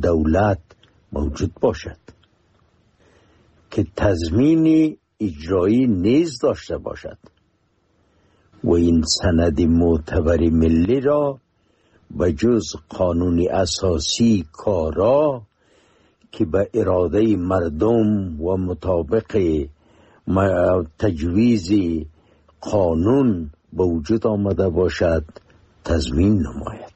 دولت موجود باشد، که تضمین اجرایی نیز داشته باشد و این سند معتبر ملی را به جز قانون اساسی کارا که به اراده مردم و مطابق تجویز قانون به وجود آمده باشد تضمین نماید.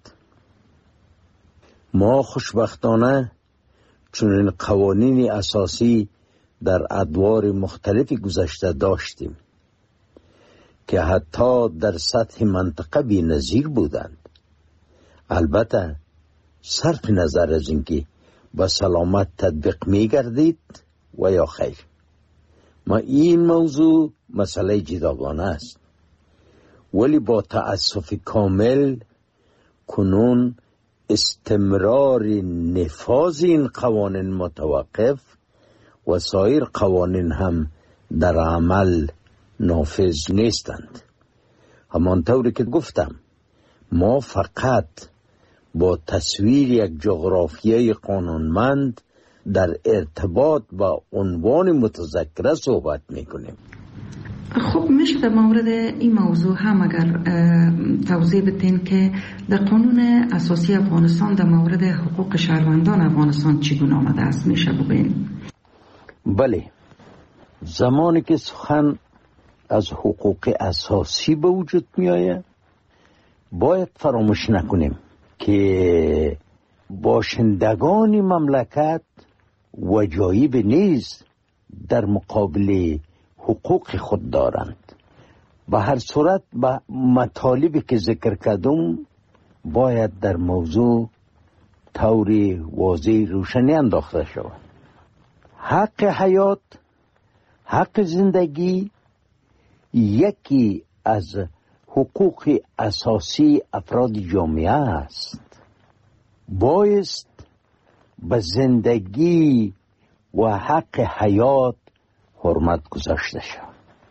ما خوشبختانه چنین قوانین اساسی در ادوار مختلفی گذشته داشتیم که حتی در سطح منطقه بی‌نظیر بودند. البته صرف نظر از اینکه با سلامت تطبیق می گردید و یا خیر. ما این موضوع مسئله جداگانه است، ولی با تأسف کامل کنون استمرار نفاذ این قوانین متوقف و سایر قوانین هم در عمل نافذ نیستند. همانطوری که گفتم ما فقط با تصویر یک جغرافیای قانونمند در ارتباط با عنوان متذکره صحبت میکنیم. خب میشه در مورد این موضوع هم اگر توضیح بدین که در قانون اساسی افغانستان در مورد حقوق شهروندان افغانستان چگونه آمده است، میشه بگین؟ بله، زمانی که سخن از حقوق اساسی به وجود می آید باید فراموش نکنیم که باشندگان مملکت وجایب نیز در مقابل حقوق خود دارند. به هر صورت به مطالبی که ذکر کردم باید در موضوع طور واضح روشنی انداخته شود. حق حیات، حق زندگی یکی از حقوق اساسی افراد جامعه است. بایست به زندگی و حق حیات حرمت گذاشته شود.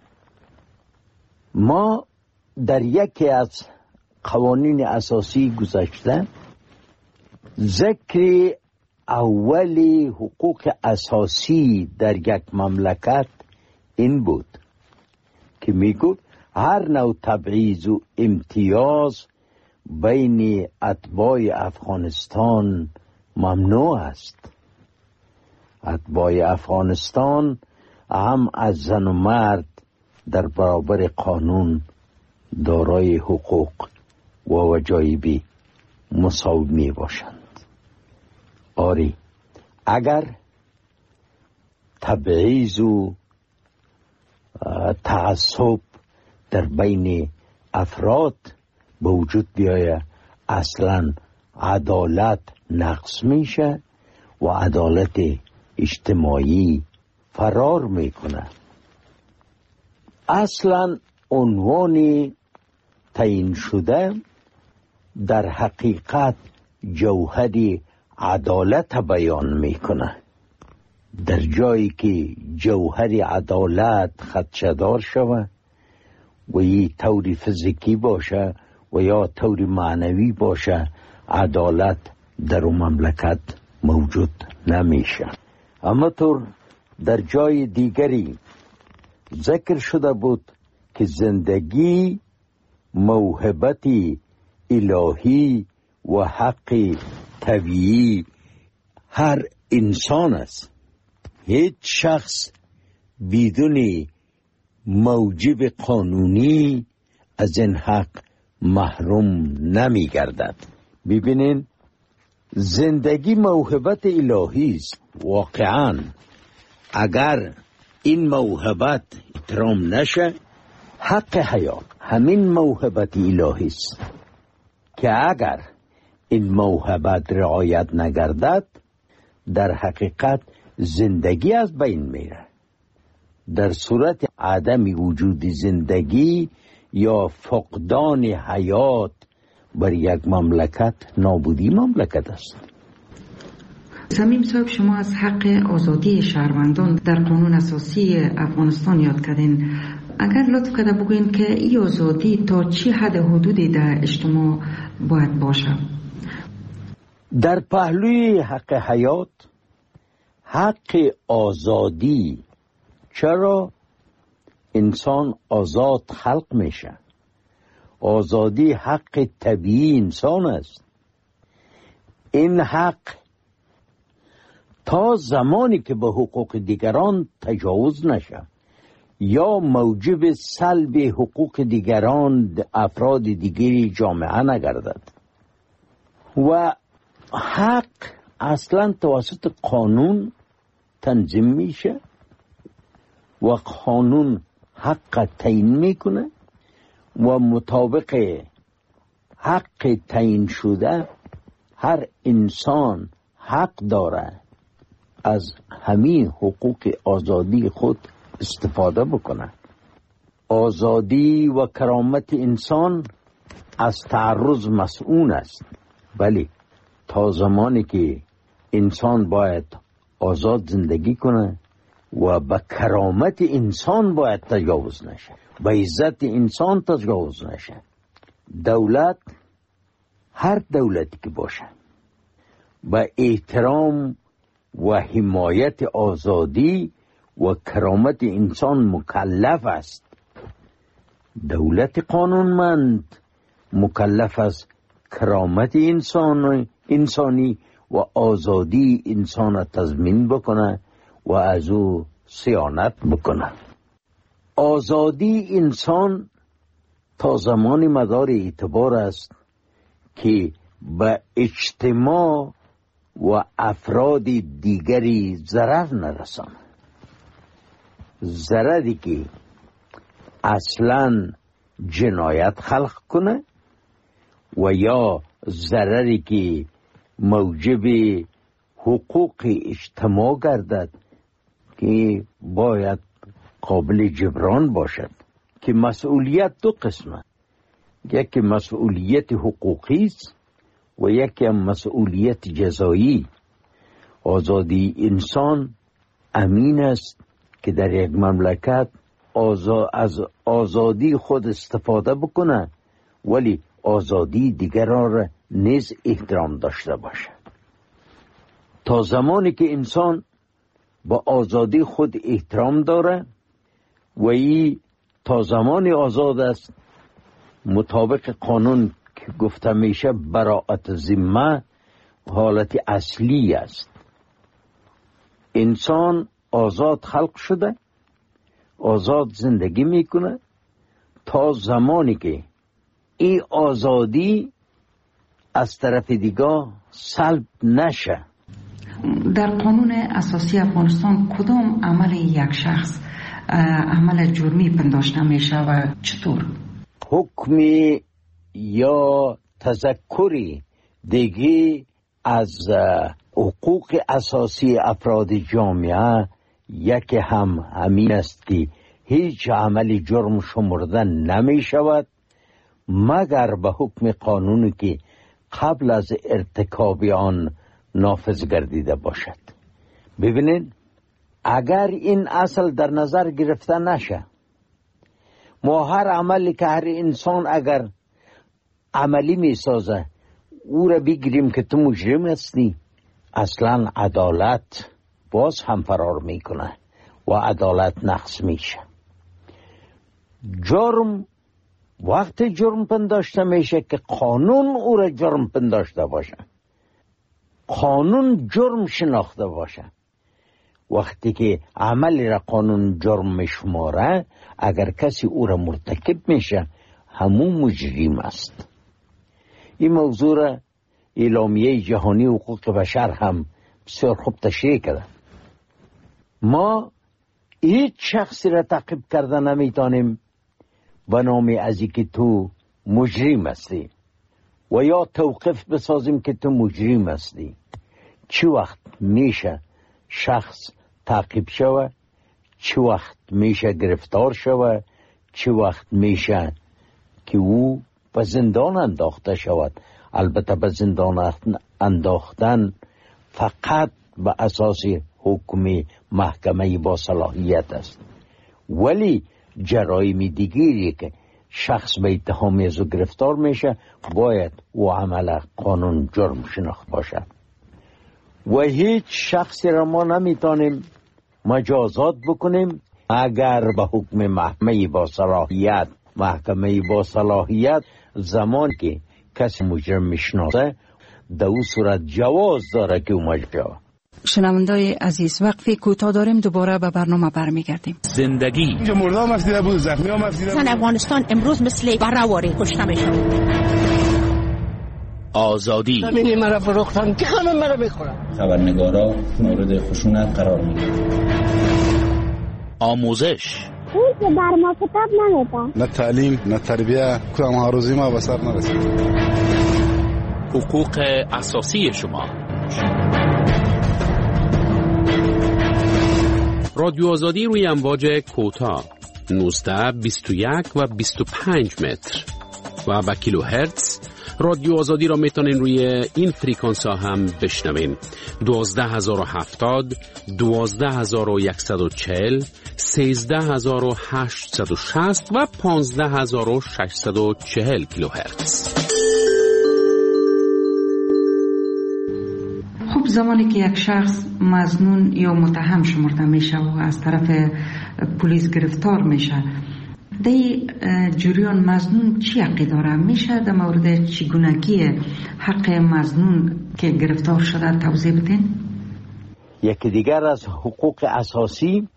ما در یکی از قوانین اساسی گذشته ذکر اولی حقوق اساسی در یک مملکت این بود که میگفت هر نوع تبعیض و امتیاز بین اتباع افغانستان ممنوع است. اتباع افغانستان هم از زن و مرد در برابر قانون دارای حقوق و وجایب مساوی می باشند. آری، اگر تبعیض و تعصب در بین افراد به وجود بیاید اصلا عدالت نقص میشه و عدالت اجتماعی فرار میکنه. اصلا عنوان تعیین شده در حقیقت جوهر عدالت بیان میکنه. در جایی که جوهر عدالت خدشه‌دار شود و یه طور فیزیکی باشه و یا طور معنوی باشه عدالت در اون مملکت موجود نمیشه. اما طور در جای دیگری ذکر شده بود که زندگی موهبت الهی و حق طبیعی هر انسان است. هیچ شخص بدون موجب قانونی از این حق محروم نمی گردد. ببینین زندگی موهبت الهی است. واقعا اگر این موهبت احترام نشه، حق حیات همین موهبت الهی است که اگر این موهبت رعایت نگردد در حقیقت زندگی از بین میره. در صورت عدم وجود زندگی یا فقدان حیات بر یک مملکت نابودی مملکت است. صمیم صاحب، شما از حق آزادی شهروندان در قانون اساسی افغانستان یاد کردین. اگر لطف کرده بگوین که این آزادی تا چی حد حدودی در اجتماع باید باشه؟ در پهلوی حق حیات، حق آزادی، چرا انسان آزاد خلق میشه؟ آزادی حق طبیعی انسان است. این حق تا زمانی که به حقوق دیگران تجاوز نشه یا موجب سلب حقوق دیگران، افراد دیگری جامعه نگردد. و حق اصلا توسط قانون تنظیم میشه و قانون حق تعیین میکنه و مطابق حق تعیین شده هر انسان حق داره از همین حقوق آزادی خود استفاده بکنه. آزادی و کرامت انسان از تعرض مسئول است، ولی تا زمانی که انسان باید آزاد زندگی کنه و به کرامت انسان باید تجاوز نشه، به عزت انسان تجاوز نشه. دولت، هر دولتی که باشه، به احترام و حمایت آزادی و کرامت انسان مکلف است. دولت قانونمند مکلف است کرامت انسانی و آزادی انسان تضمین بکنه و از او صیانت بکنه. آزادی انسان تا زمانی مدار اعتبار است که به اجتماع و افراد دیگری ضرر نرسانه. ضرری که اصلا جنایت خلق کنه و یا ضرری که موجب حقوق اجتماع گردد که باید قابل جبران باشد. که مسئولیت دو قسمه، یکی مسئولیت حقوقی است و یکی مسئولیت جزایی. آزادی انسان امین است که در یک مملکت از آزادی خود استفاده بکنه، ولی آزادی دیگران را نیز احترام داشته باشه. تا زمانی که انسان با آزادی خود احترام داره و ای تا زمانی آزاد است، مطابق قانون که گفته میشه براءت ذمه حالت اصلی است. انسان آزاد خلق شده، آزاد زندگی میکنه تا زمانی که این آزادی از طرف دیگه سلب نشه. در قانون اساسی افغانستان کدام عمل یک شخص عمل جرمی پنداشته میشه و چطور؟ حکمی یا تذکری دیگه از حقوق اساسی افراد جامعه یکی همین است که هیچ عمل جرم شمرده نمی شود مگر به حکم قانونی که قبل از ارتکاب آن نافذ گردیده باشد. ببینید، اگر این اصل در نظر گرفته نشه، ما هر عملی که هر انسان اگر عملی می سازه او را بگیریم که تو مجرم هستی، اصلا عدالت باز هم فرار میکنه و عدالت نقص میشه. جرم وقتی جرم پنداشته میشه که قانون او را جرم پنداشته باشه، قانون جرم شناخته باشه. وقتی که عملی را قانون جرم میشماره، اگر کسی او را مرتکب میشه همون مجرم است. این موضوع را اعلامیه جهانی حقوق بشر هم بسیار خوب تشریح کرده. ما هیچ شخصی را تعقیب کرده نمیتونیم به نام از اینکه تو مجرم هستی و یا توقف بسازیم که تو مجرم هستی. چه وقت میشه شخص تعقیب شوه، چه وقت میشه گرفتار شوه، چه وقت میشه که او به زندان انداخته شود. البته به زندان انداختن فقط به اساس حکم محکمه با صلاحیت است، ولی جرایم دیگری که شخص به اتهام از او گرفتار میشه باید او عمل قانون جرم شناخته باشه و هیچ شخصی را ما نمیتونیم مجازات بکنیم اگر به حکم محکمه با صلاحیت زمان که کسی مجرم میشناسه در او صورت جواز داره که او مجرم. شنوندای عزیز وقفی کوتاه داریم دوباره به برنامه برمیگردیم. زندگی اینجا مردم افزیده بود زخمی هم افزیده بود. افغانستان امروز مثل برهواری کشته میشن. آزادی زمینی مرا فروختن که همه مرا میخورن. خبرنگارا مورد خشونت قرار میگیرن. آموزش اون که بر ما کتاب نمیدن. نه تعلیم نه تربیه کدام هاروزی ما به سر نرسید. حقوق اساسی شما. رادیو آزادی روی امواج کوتاه 19 21 و 25 متر و با کیلو هرتز. رادیو آزادی را میتونین روی این فریکانس ها هم بشنوین. 12070 12140 13860 و 15640 کیلو هرتز. خب زمانی که یک شخص مظنون یا متهم شمرده میشه و از طرف پلیس گرفتار میشه در جریان مظنون چی حقی داره؟ میشه در مورد چگونگی حق مظنون که گرفتار شده توضیح بدین؟ یکی دیگر از حقوق اساسی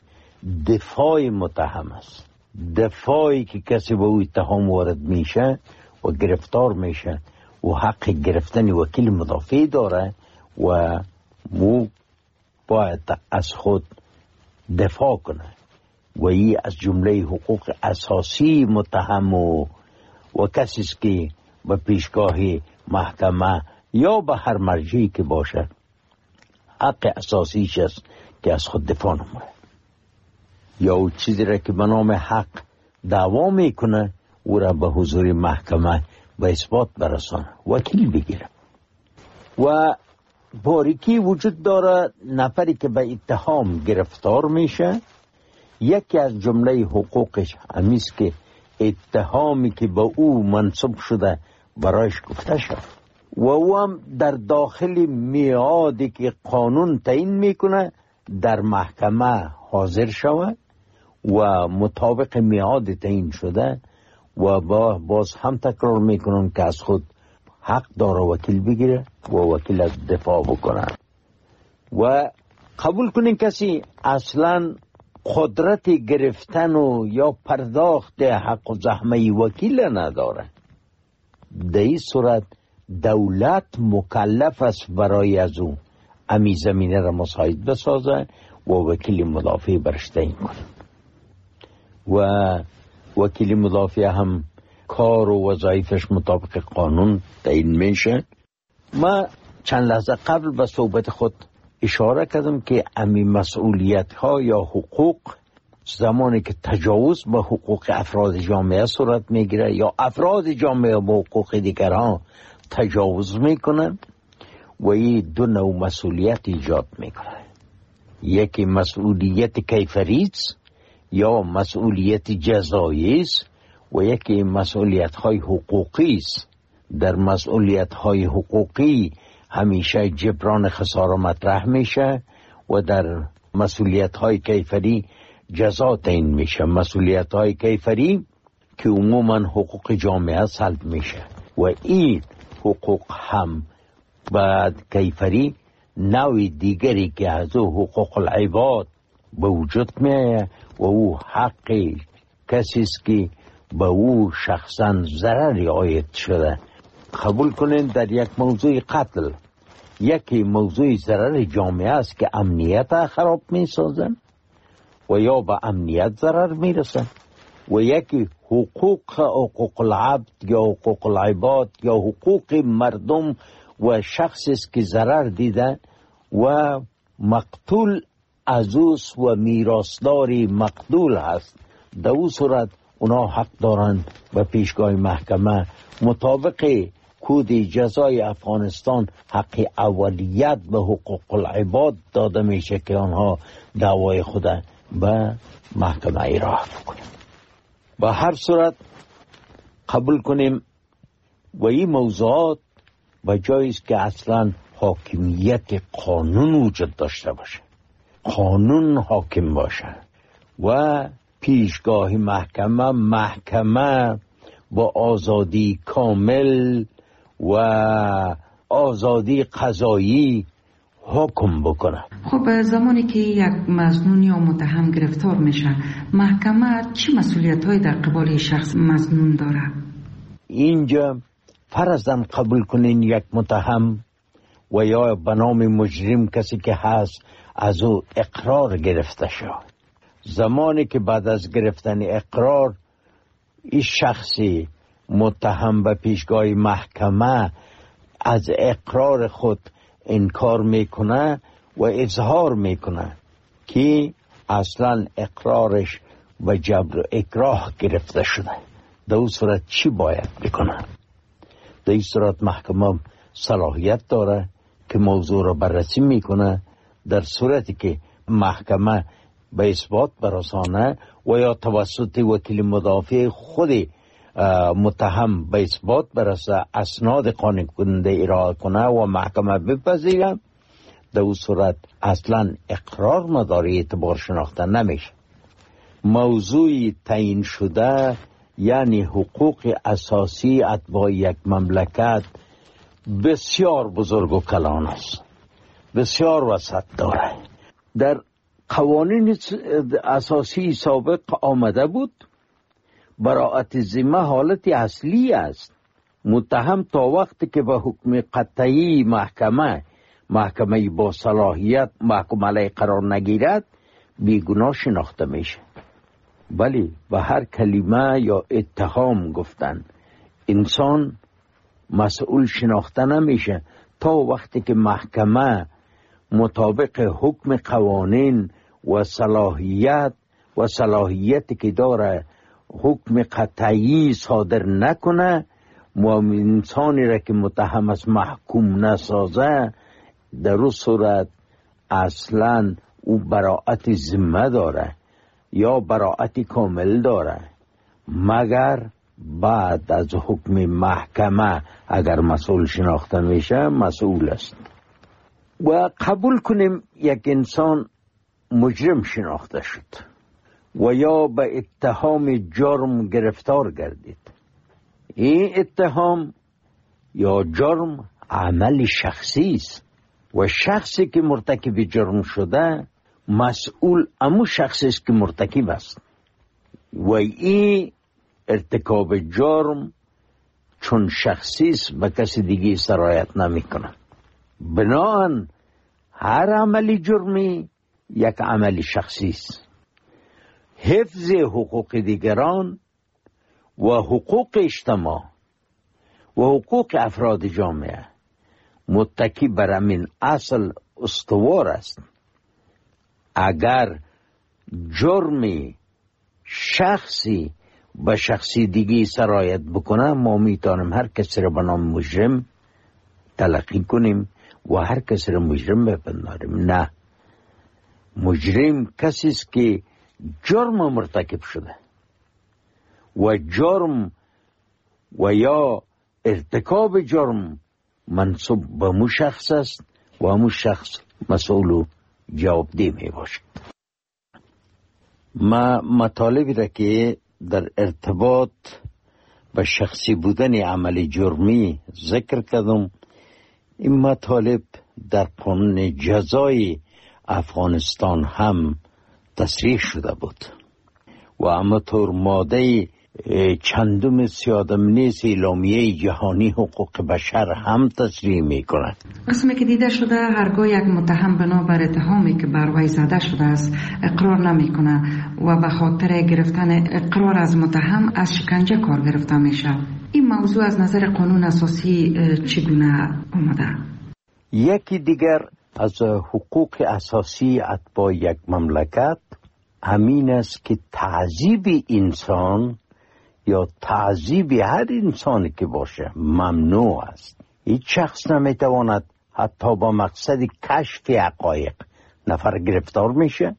دفاع متهم است. دفاعی که کسی به او اتهام وارد میشه و گرفتار میشه و حق گرفتن وکیل مدافع داره و او باید از خود دفاع کنه و این از جمله حقوق اساسی متهم و کسی است که به پیشگاه محکمه یا به هر مرجعی که باشه حق اساسیش است که از خود دفاع نمونه یا او چیزی را که به نام حق دعوا میکنه او را به حضور محکمه به اثبات برسانه وکیل بگیره. و باریکی وجود داره نفری که به اتهام گرفتار میشه یکی از جمله حقوقش همیست که اتهامی که به او منصوب شده برایش گفته شد و او هم در داخل میعادی که قانون تعیین میکنه در محکمه حاضر شود و مطابق میعاد تعیین شده و باز هم تکرار میکنن که از خود حق داره وکیل بگیره و وکیل از دفاع بکنه. و قبول کنین کسی اصلا قدرت گرفتن و یا پرداخت حق و زحمه وکیل نداره، در این صورت دولت مکلف است برای از او امی زمینه را مساعد بسازه و وکیل مدافع برش تعیین کنه و وکیل مدافع هم کار و وظایفش مطابق قانون تعیین میشه. ما چند لحظه قبل به صحبت خود اشاره کردم که امی مسئولیت ها یا حقوق زمانی که تجاوز به حقوق افراد جامعه صورت میگیره یا افراد جامعه با حقوق دیگران تجاوز میکنن و این دو نوع مسئولیت ایجاد میکنه. یکی مسئولیت کیفری یا مسئولیت جزایی است و یکی مسئولیت های حقوقی است. در مسئولیت های حقوقی همیشه جبران خسارة مطرح میشه و در مسئولیت های کیفری جزا تعیین میشه. مسئولیت های کیفری که عموما حقوق جامعه سلب میشه و این حقوق هم بعد کیفری نوع دیگری که از حقوق العباد به وجود میه و او حق کسی است که به او شخصا ضرری عاید شده. قبول کنین در یک موضوع قتل یکی موضوع ضرر جامعه است که امنیت خراب می سازن و یا به امنیت ضرر می رسن و یکی حقوق العبد یا حقوق العباد یا حقوق مردم و شخصی است که ضرر دیده و مقتول عزوز و میراثداری مقتول هست. در او صورت اونا حق دارن به پیشگاه محکمه مطابق کود جزای افغانستان حق اولیت به حقوق العباد داده میشه که آنها دعوای خود به محکمه ایراه کنند. به هر صورت قبول کنیم و این موضوعات به جایی است که اصلا حاکمیت قانون وجود داشته باشه، قانون حاکم باشه و پیشگاه محکمه با آزادی کامل و آزادی قضایی حکم بکنه. خب زمانی که یک مظنون یا متهم گرفتار میشه، محکمه چه مسئولیت‌هایی در قبال شخص مظنون داره؟ اینجا فرضاً قبول کنین یک متهم و یا به نام مجرم کسی که هست از او اقرار گرفته شد. زمانی که بعد از گرفتن اقرار این شخصی متهم به پیشگاه محکمه از اقرار خود انکار میکنه و اظهار میکنه که اصلا اقرارش و جبر و اکراه گرفته شده، در اون صورت چی باید بکنه؟ در این صورت محکمه صلاحیت داره که موضوع را بررسی میکنه. در صورتی که محکمه به اثبات برسانه و یا توسط وکیل مدافع خود متهم به اثبات برسه، اسناد قانع کننده ارائه کنه و محکمه بپذیره، در اون صورت اصلا اقرار مداری اعتبار شناخته نمیشه. موضوع تعیین شده یعنی حقوق اساسی اتباع یک مملکت بسیار بزرگ و کلان است، بسیار وسعت داره. در قوانین اساسی سابق آمده بود براءت ذمه حالت اصلی است. متهم تا وقتی که به حکم قطعی محکمه با صلاحیت محکوم علیه قرار نگیرد بیگناه شناخته میشه. ولی به هر کلمه یا اتهام گفتن انسان مسئول شناخته نمیشه تا وقتی که محکمه مطابق حکم قوانین و صلاحیتی که داره حکم قطعی صادر نکنه و انسانی را که متهم است محکوم نسازه، در اون صورت اصلا او براءت ذمه داره یا براءت کامل داره، مگر بعد از حکم محکمه اگر مسئول شناخته میشه مسئول است. و قبول کنیم یک انسان مجرم شناخته شد و یا به اتهام جرم گرفتار گردید. این اتهام یا جرم عمل شخصی است و شخصی که مرتکب جرم شده مسئول امو شخصی است که مرتکب است و این ارتکاب جرم چون شخصی است به کسی دیگه سرایت نمیکنه. بنابراین هر عملی جرمی یک عمل شخصی است. حفظ حقوق دیگران و حقوق اجتماع و حقوق افراد جامعه متکی بر همین اصل استوار است. اگر جرمی شخصی به شخصی دیگی سرایت بکنه، ما میتونیم هر کسی را به نام مجرم تلقی کنیم و هر کسی را مجرم بپنداریم. نه، مجرم کسی است که جرم مرتکب شده و جرم و یا ارتکاب جرم منصوب به مو شخص است و مو شخص مسئول و جوابدهی می باشد. ما مطالبی را که در ارتباط به شخصی بودن عمل جرمی ذکر کردم، این مطالب در قانون جزای افغانستان هم تصریح شده بود و همانطور ماده چندم 37 اعلامیه جهانی حقوق بشر هم تصریح میکنه. قسمی که دیده شده هرگاه یک متهم بنابر اتهامی که بر وی زده شده است اقرار نمیکنه و به خاطر گرفتن اقرار از متهم از شکنجه کار گرفته میشه. این موضوع از نظر قانون اساسی چگونه آمده؟ یکی دیگر از حقوق اساسی اتباع یک مملکت همین است که تعذیب انسان یا تعذیب هر انسانی که باشه ممنوع است. هیچ شخص نمیتواند حتی با مقصد کشف حقایق نفر گرفتار میشه،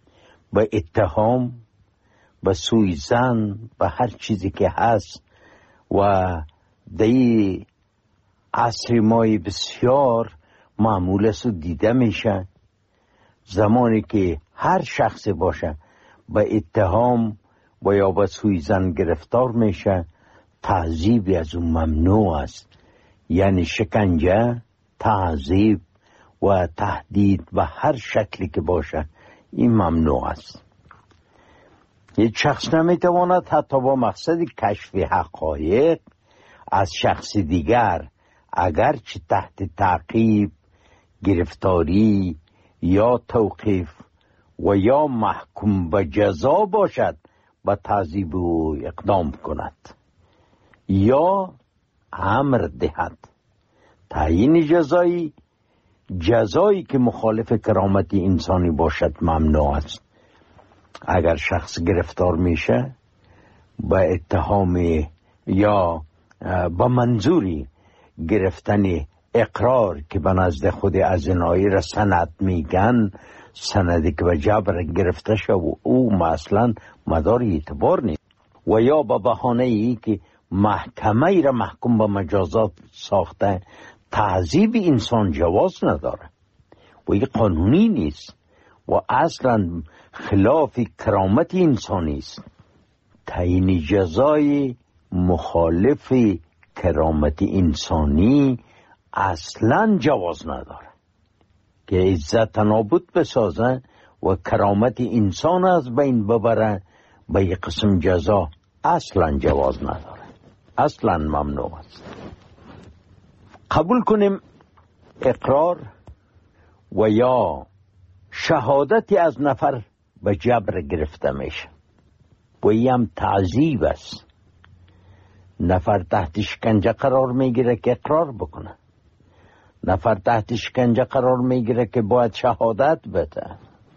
به اتهام، به سوء ظن، به هر چیزی که هست و دی عصر مای بسیار معمول است و دیده میشه زمانی که هر شخص باشه به اتهام و یا به سویزن گرفتار میشه، تعذیبی از اون ممنوع است. یعنی شکنجه، تعذیب و تهدید به هر شکلی که باشه این ممنوع است. یک شخص نمیتواند حتی با مقصد کشف حقایق از شخص دیگر اگرچه تحت تعقیب، گرفتاری یا توقیف و یا محکوم به جزا باشد به تعذیب او اقدام کند یا امر دهد. تعیین جزایی که مخالف کرامت انسانی باشد ممنوع است. اگر شخص گرفتار میشه به اتهام یا به منظوری گرفتن اقرار که به نزد خود ازنایی را سند میگن، سندی که به جبر گرفته شد او اصلا مدار اعتبار نیست، و یا به بهانه ای که محکمه ای را محکوم به مجازات ساخته، تعذیب انسان جواز نداره و این قانونی نیست و اصلا خلاف کرامت انسانی است. تعیین جزای مخالف کرامت انسانی اصلا جواز نداره که عزت نابود بسازه و کرامت انسان از بین ببره. به یک قسم جزا اصلا جواز نداره، اصلا ممنوع است. قبول کنیم اقرار و یا شهادتی از نفر به جبر گرفته میشه و این هم تعذیب است. نفر تحت شکنجه قرار میگیره که اقرار بکنه، نفر تحت شکنجه قرار میگیره که باید شهادت بده.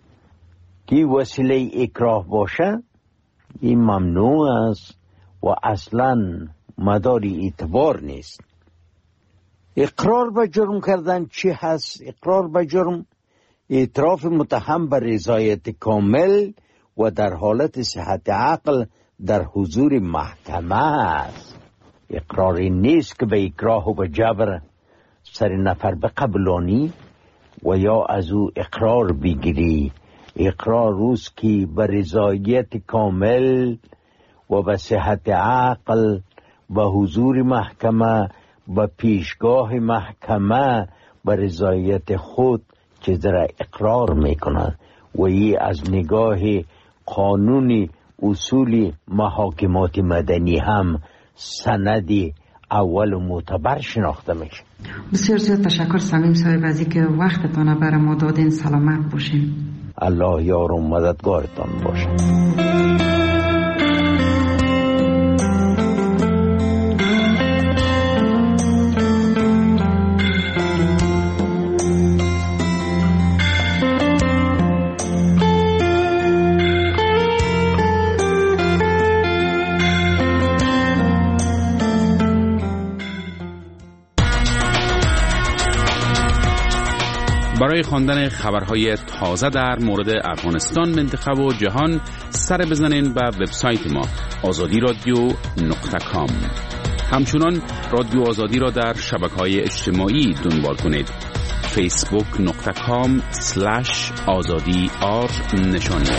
که وسیله اکراه باشه این ممنوع است و اصلا مداری اعتبار نیست. اقرار به جرم کردن چی هست؟ اقرار به جرم اعتراف متهم به رضایت کامل و در حالت صحت عقل در حضور محکمه است. اقراری نیست که به اکراه و به جبر سر نفر بقبلانی و یا از او اقرار بگیری. اقرار روز که به رضایت کامل و به صحت عقل و حضور محکمه و پیشگاه محکمه به رضایت خود چیزی اقرار میکنند و ای از نگاه قانون اصول محاکمات مدنی هم سندی اول معتبر شناخته میشه. بسیار زیاد تشکر صمیم صاحب از اینکه وقتتان برای ما دادین. سلامت باشین. الله یار و مددگارتان باشه. برای خواندن خبرهای تازه در مورد افغانستان، منطقه و جهان سر بزنین به وبسایت ما azadi.radio.com. همچنان رادیو آزادی را در شبکه‌های اجتماعی دنبال کنید. facebook.com/azadi_r نشانی.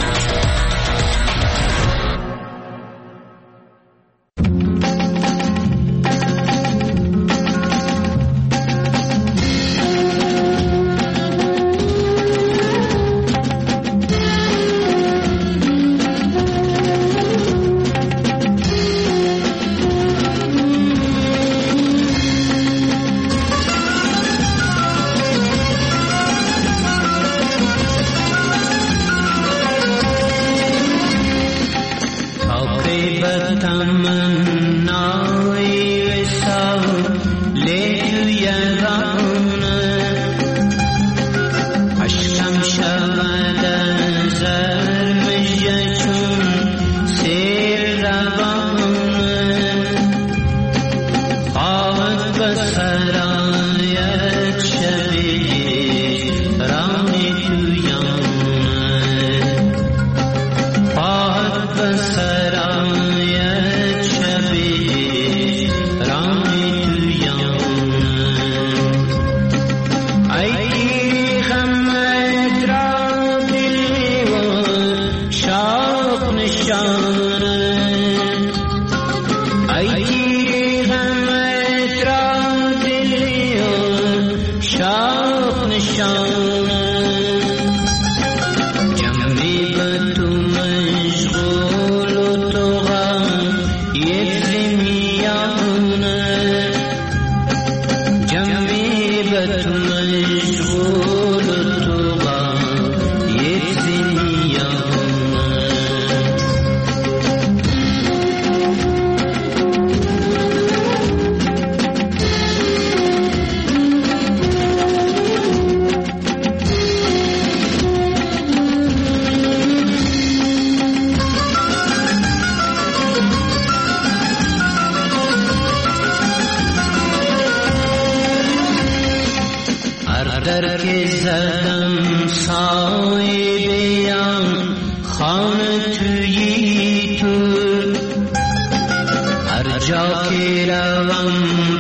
بروم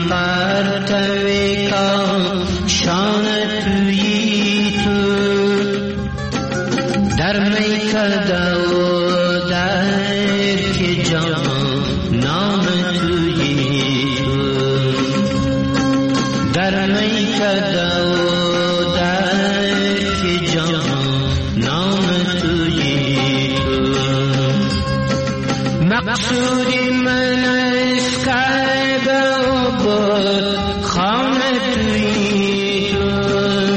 پرتو کاشان تویی تو در میکده و در که جان نام تویی تو در میکده و در که جان نام تویی تو مقصودی من از کعبه و بود خانه تویی تو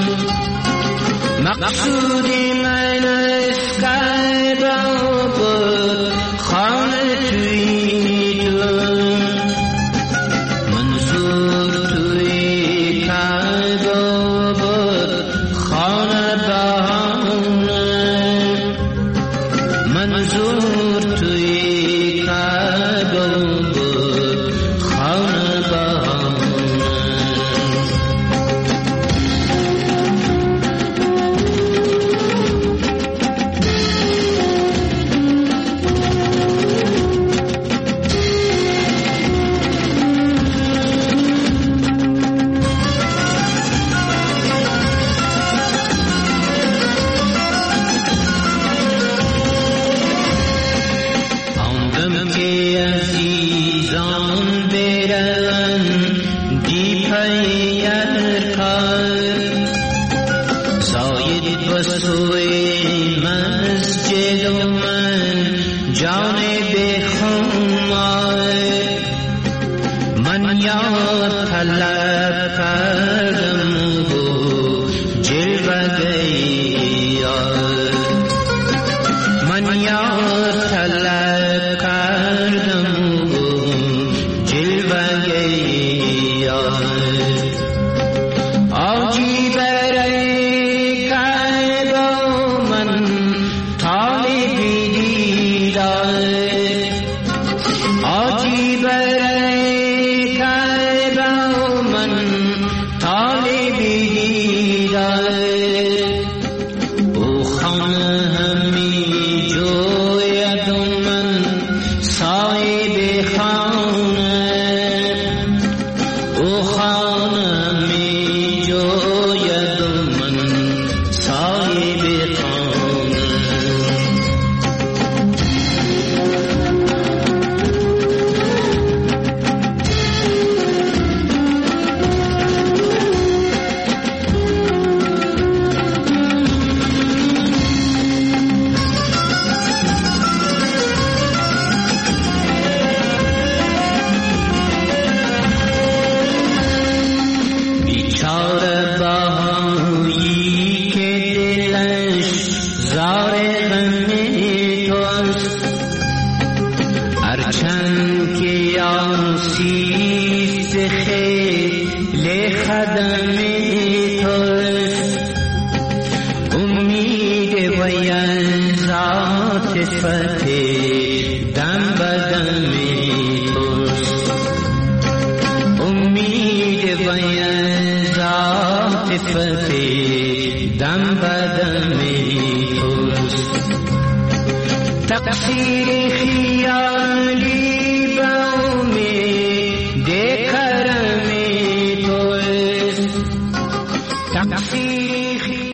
مقصودی من از کعبه و بود خانه تویی تو منظور توی کعبه و بود خانه بهانه منظور توی کعبه و بود خانه بهانه آمدم که عزیزان برن دی پیر کار زاید بسوی مسجد و من جان بخمار من یاد طلب کردم و جلوه گیار من یاد طلب کردم و جلوه گیار آجی برای کعبه و من طالبی دیدار آجی برای کعبه و من طالبی دیدار او خانه همی جوید و من صاحب خانه او خانه همی جوید و من صاحب خانه بیچاره بهایی که دلش زار غم توست هرچند که آسیست خیل خدم توست امید وی ذات فتح دم بدم توست امید وی ذات فتح دم بدم توست تقصیر خیالی